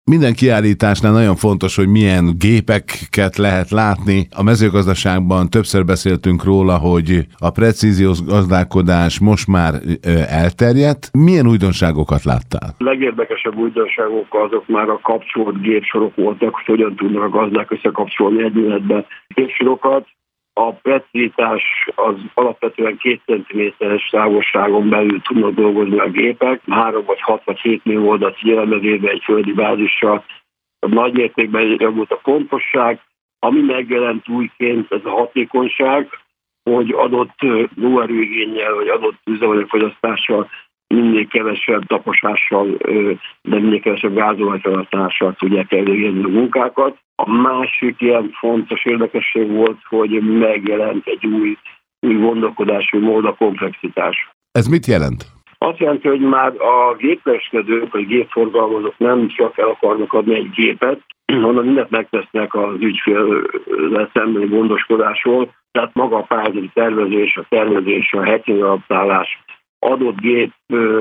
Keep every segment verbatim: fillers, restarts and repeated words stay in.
Minden kiállításnál nagyon fontos, hogy milyen gépeket lehet látni. A mezőgazdaságban többször beszéltünk róla, hogy a precíziós gazdálkodás most már elterjedt. Milyen újdonságokat láttál? A legérdekesebb újdonságok azok már a kapcsolt gépsorok voltak, hogy hogyan tudnak a gazdák összekapcsolni egy életbe gépsorokat. A precizitás az alapvetően két centiméteres távolságon belül tudnak dolgozni a gépek, három vagy hat vagy hét műholdat figyelembe véve egy földi bázissal. Nagy mértékben javult a pontosság, ami megjelent újként ez a hatékonyság, hogy adott lóerőigénnyel vagy adott üzemanyagfogyasztással minél kevesebb taposással, de minél kevesebb gázolajfelhasználással tudják elvégezni a munkákat. A másik ilyen fontos érdekesség volt, hogy megjelent egy új, új gondolkodási mód, a komplexitás. Ez mit jelent? Azt jelenti, hogy már a gépkereskedők vagy gépforgalmazók nem csak el akarnak adni egy gépet, hanem mindent megtesznek az ügyféllel szembeni gondoskodásról, tehát maga a pályázati tervezés, a tervezés, a hacking adaptálás, adott gép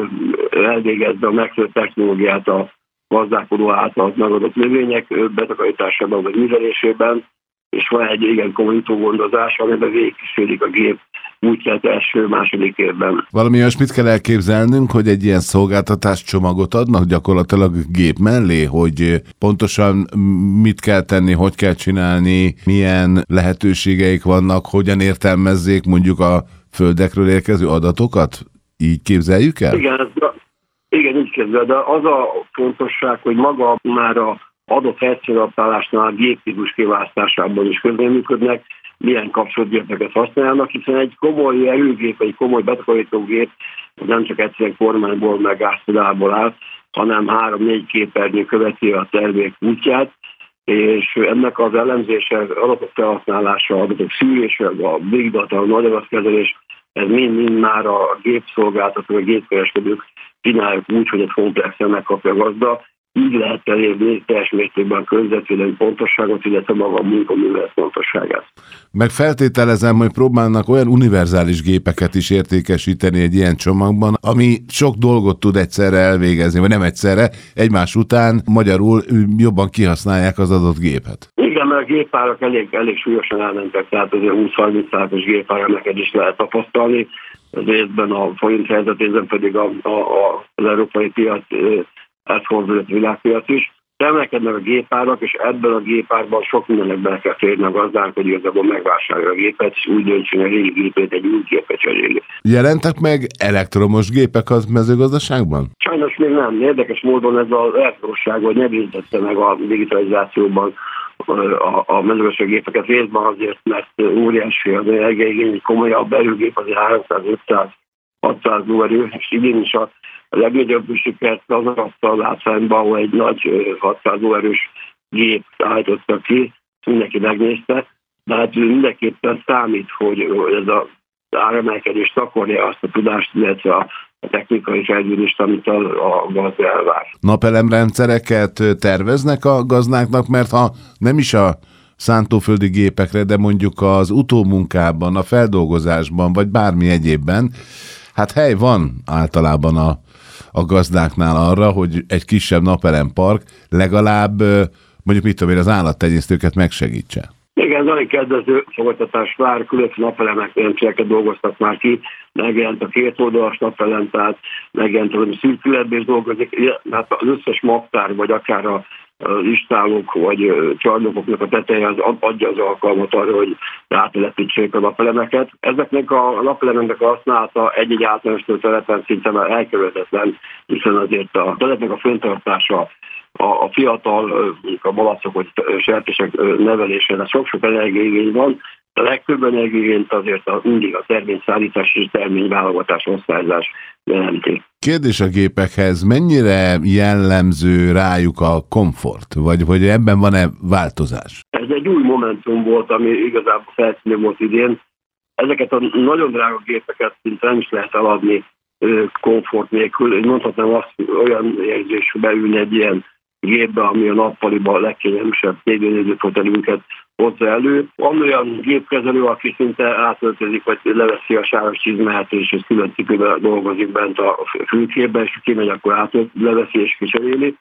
elvégezve a megfelelő technológiát a gazdálkodó által megadott növények betakarításában vagy művelésében, és van egy igen komoly utógondozás, amiben végigkísérik a gép útját első-második évben. Valami olyasmit kell elképzelnünk, hogy egy ilyen szolgáltatás csomagot adnak gyakorlatilag gép mellé, hogy pontosan mit kell tenni, hogy kell csinálni, milyen lehetőségeik vannak, hogyan értelmezzék mondjuk a földekről érkező adatokat? Így képzeljük el? Igen, ez, igen, így képzel, de az a fontosság, hogy maga már a adott helyszínadaptálásnál a géptípus kiválasztásában is közreműködnek, milyen kapcsolatgépeket használnak, hiszen egy komoly erőgép, egy komoly betakarítógép nem csak egyszerűen kormányból meg gázpedából áll, hanem három-négy képernyő követi a termék útját, és ennek az elemzése, adatok felhasználása, adatok szűrése, a big data, a nagy adatkezelés, ez mind-mind már a gépszolgáltató, a gépkereskedők csinálják úgy, hogy egy komplexen megkapja a gazda. Így lehet elérni teljes mértékben a környezetvédelmi pontosságot, illetve maga a munkaművelet pontosságát. Meg feltételezem, hogy próbálnak olyan univerzális gépeket is értékesíteni egy ilyen csomagban, ami sok dolgot tud egyszerre elvégezni, vagy nem egyszerre, egymás után, magyarul jobban kihasználják az adott gépet. Igen, mert a gépárak elég, elég súlyosan elmentek, tehát azért húsz-harminc százalékos gépáraknak is lehet tapasztalni. Az részben a forint helyzetében pedig a, a, a, az európai piac elfordult a világpiac is. Emelkednek a gépárak, és ebben a gépárban sok mindennek bele kell férni a gazdák, hogy igazából megvásárolja a gépet, és úgy döntsön a régi gépét egy új gépet cseréli. Jelentek meg elektromos gépek az mezőgazdaságban? Sajnos még nem. Érdekes módon ez az elektromosság, vagy nem értette meg a digitalizációban a, a mezőgazdasági gépeket részben azért, mert óriási az energiaigény, komolyabb erőgép, azért háromszáz-ötszáz-hatszáz lóerő, és idén is a A legnagyobb sikert az aratta a látszányban, ahol egy nagy hatszáz lóerős gép állította ki, mindenki megnézte, de hát mindenképpen számít, hogy ez az áremelkedés takarja azt a tudást, illetve a, a technikai fejlődést, amit a, a gazda elvár. Napelemrendszereket terveznek a gazdáknak, mert ha nem is a szántóföldi gépekre, de mondjuk az utómunkában, a feldolgozásban, vagy bármi egyébben, hát hely van általában a a gazdáknál arra, hogy egy kisebb napelempark legalább, mondjuk mit tudom én, az állattenyésztőket megsegítse. Igen, nagyon kedvező szolgáltatás vár, különböző napelemek rendszereket dolgoztak már ki, megjelent a két oldalas napelem, tehát megjelent az, hogy szürkületben is dolgozik, hát az összes magtár, vagy akár a az istálók vagy csarnokoknak a teteje az adja az alkalmat arra, hogy rátelepítsék a napelemeket. Ezeknek a napelemeknek a használata egy-egy általános területen szinte már elkerülhetetlen, hiszen azért a telepnek a fenntartása, a, a fiatal, a malacok vagy sertések nevelésére sok-sok energiaigény van, a legtöbb energiaigényt azért a, mindig a terményszállítás és terményválogatás, osztályzás jelenti. Kérdés a gépekhez, mennyire jellemző rájuk a komfort, vagy hogy ebben van-e változás? Ez egy új momentum volt, ami igazából felszínű volt idén. Ezeket a nagyon drága gépeket szinte nem is lehet eladni komfort nélkül. Mondhatnám azt, hogy olyan érzés beülni egy ilyen gépbe, ami a nappaliban a legkényelmesebb tévénéző fotelünket hozza elő. Van olyan gépkezelő, aki szinte átöltözik, vagy leveszi a sáros csizmát, és ez külön cipőben dolgozik bent a fülkében, és kimegy, akkor átölt, leveszi és kicseréli.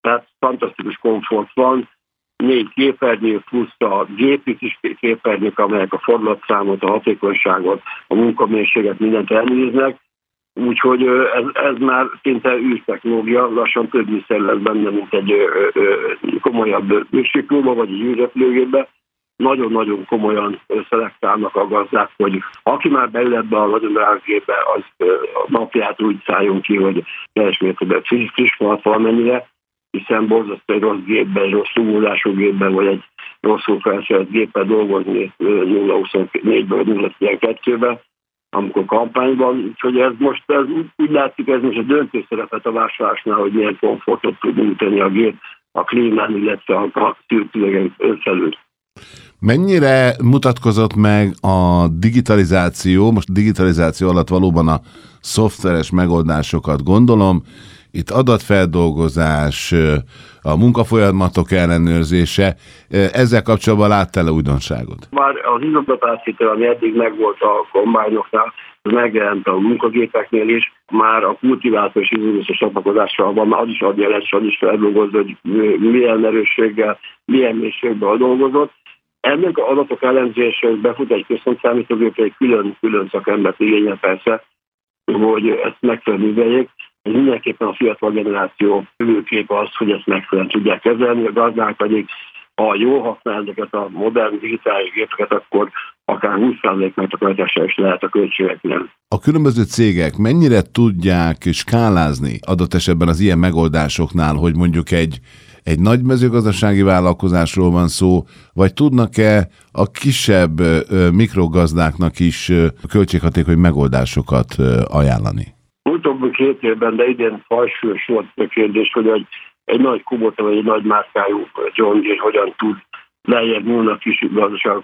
tehát fantasztikus komfort van, négy képernyő plusz a gépi kis képernyők, amelyek a fordulatszámot, a hatékonyságot, a munkamélységet, mindent elnéznek, úgyhogy ez, ez már szinte űrtechnológia, lassan több műszer lesz benne, mint egy ö, ö, komolyabb űrsiklóba, vagy egy űrrepülőgépbe. Nagyon-nagyon komolyan szelektálnak a gazdák, hogy aki már beül ebbe a nagyon drága gépbe, az a napját úgy szálljon ki, hogy teljes mértékben friss, friss van valamennyire, hiszen borzasztó egy rossz gépben, egy rossz szumulású gépben, vagy egy rosszul felszerelt géppel dolgozni nulla huszonnégyben vagy nulla tizenkettőben, amikor kampányban. Úgyhogy ez most ez, úgy látszik, ez most a döntő szerepet a vásárlásnál, hogy milyen komfortot tud nyújtani a gép a klímán, illetve a szűrtülegen felül. Mennyire mutatkozott meg a digitalizáció, most a digitalizáció alatt valóban a szoftveres megoldásokat gondolom, itt adatfeldolgozás, a munkafolyamatok ellenőrzése, ezzel kapcsolatban láttál-e újdonságot? Már az izodatásítő, ami eddig megvolt a kombányoknál, az megjelent a munkagépeknél is, már a kultivátor és izolóciós csatlakozással van, már az is adja lesz, az is feldolgozza, hogy milyen erősséggel, milyen mélységben dolgozott. Ennek az adatok elemzéshez befut egy központszámítógépre, egy külön-külön szakembert igényel persze, hogy ezt megfelelően műveljék. Ez mindenképpen a fiatal generáció jövőkép az, hogy ezt megfelelően tudják kezelni, a gazdák pedig, ha jól használ ezeket a modern digitális gépeket, akkor akár húsz százalék megtakarítása is lehet a költségeknél. A különböző cégek mennyire tudják skálázni adott esetben az ilyen megoldásoknál, hogy mondjuk egy, egy nagy mezőgazdasági vállalkozásról van szó, vagy tudnak-e a kisebb mikrogazdáknak is költséghatékony megoldásokat ajánlani? Utóbbi két évben, de idén fajsúlyos volt a kérdés, hogy egy, egy nagy Kubota vagy egy nagy márkájú John Deere hogyan tud lejjebb nyúlni a kis gazdaság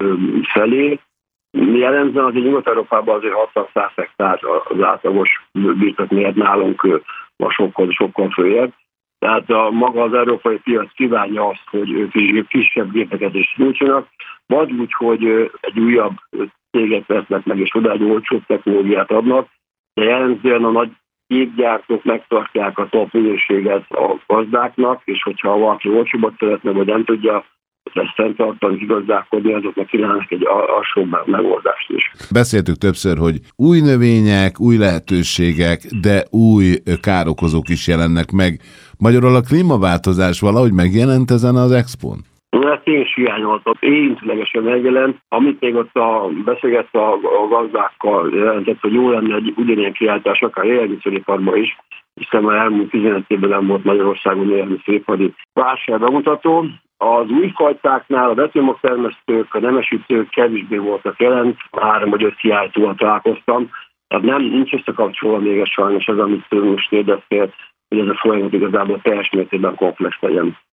felé. Jellemzően azért Nyugat-Európában azért hatvan-száz hektár az átlagos birtokméret, nálunk ma sokkal, sokkal följebb. Tehát a, maga az európai piac kívánja azt, hogy ők kisebb gépeket is nyújtsanak, vagy úgy, hogy egy újabb céget vesznek meg, és oda egy olcsóbb technológiát adnak, de jellemzően a nagy gépgyártók megtartják a top minőséget a gazdáknak, és hogyha valaki olcsóbbat szeretne, vagy nem tudja ezt fenntartani, kigazdálkodni, azoknak kínálnak egy alsóbb megoldást is. Beszéltük többször, hogy új növények, új lehetőségek, de új károkozók is jelennek meg. Magyarul a klímaváltozás valahogy megjelent ezen az expón? Ezt én is hiányoltam. Érintőlegesen megjelent, amit még ott a, beszélgett a, a gazdákkal jelentett, hogy jó lenne egy ugyanilyen kiállítás, akár élelmiszeriparban is, hiszen már elmúlt tizenöt évben nem volt Magyarországon élelmiszeripari vásárbemutató. Az új fajtáknál a vetőmagtermesztők, a nemesítők kevésbé voltak jelen, három vagy öt kiállítóval találkoztam. Tehát nem, nincs összekapcsolva még ez sajnos ez, amit most kérdeztél, hogy ez a folyamat igazából teljes mértékben komplex legyen.